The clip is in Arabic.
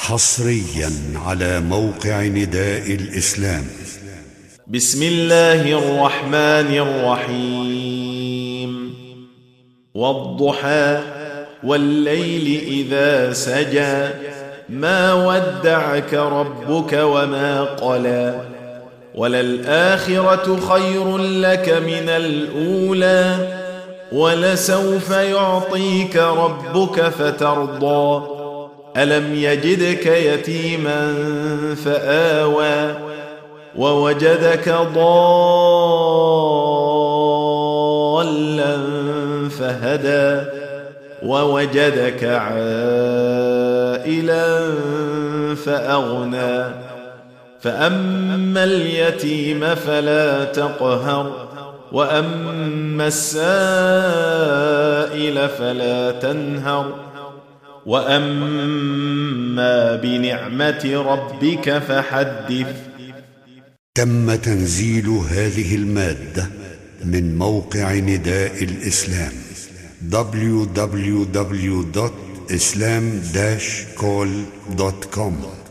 حصريا على موقع نداء الإسلام. بسم الله الرحمن الرحيم. والضحى والليل إذا سجى ما ودعك ربك وما قلى وللآخرة خير لك من الأولى ولسوف يعطيك ربك فترضى ألم يجدك يتيما فآوى ووجدك ضالا فهدى ووجدك عائلا فأغنى فأما اليتيم فلا تقهر وأما السائل فلا تنهر وأما بنعمة ربك فحدث. تم تنزيل هذه المادة من موقع نداء الإسلام www.islam-call.com